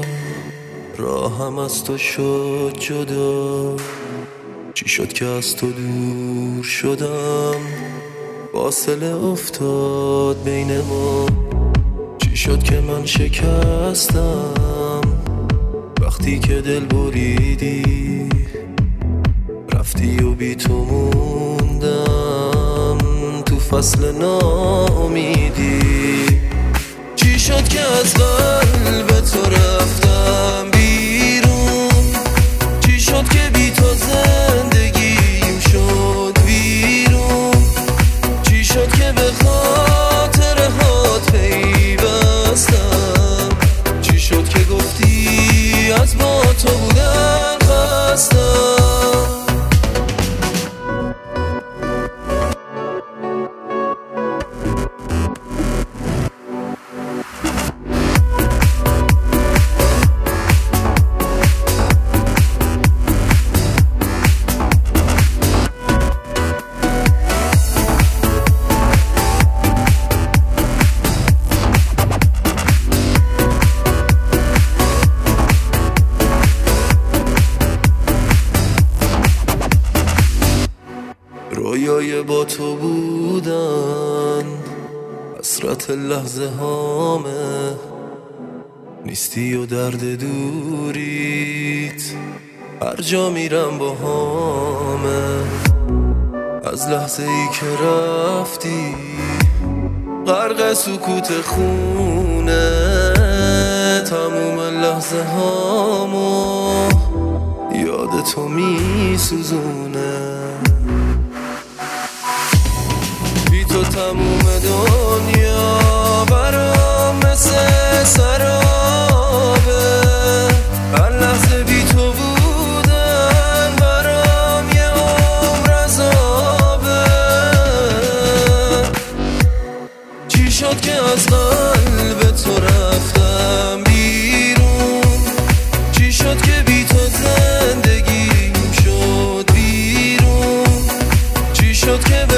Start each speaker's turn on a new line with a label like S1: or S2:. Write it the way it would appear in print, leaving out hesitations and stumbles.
S1: راهم از تو شد جدا، چی شد که از تو دور شدم، فاصله افتاد بین ما. چی شد که من شکستم وقتی که دل بریدی، رفتی و بی تو موندم تو فصل ناامیدی. چی شد که از قلب تو رفتم بیرون، چی شد که بی تو زندگیم شد بیرون، چی شد که به خاطر هات پیوستم، چی شد که گفتی از با تو بودن خستم. رویای با تو بودن حسرت لحظه هامه، نیستی و درد دوریت هر جا میرم با هامه. از لحظه ای که رفتی غرق سکوت خونه، تموم لحظه هامو یاد تو میسوزونه. تو تموم دنیا برام مثل سرابه، هر لحظه بی تو بودن برام یه عمر عذابه. چی شد که از قلب تو رفتم بیرون، چی شد که بی تو زندگیم شد بیرون، چی شد که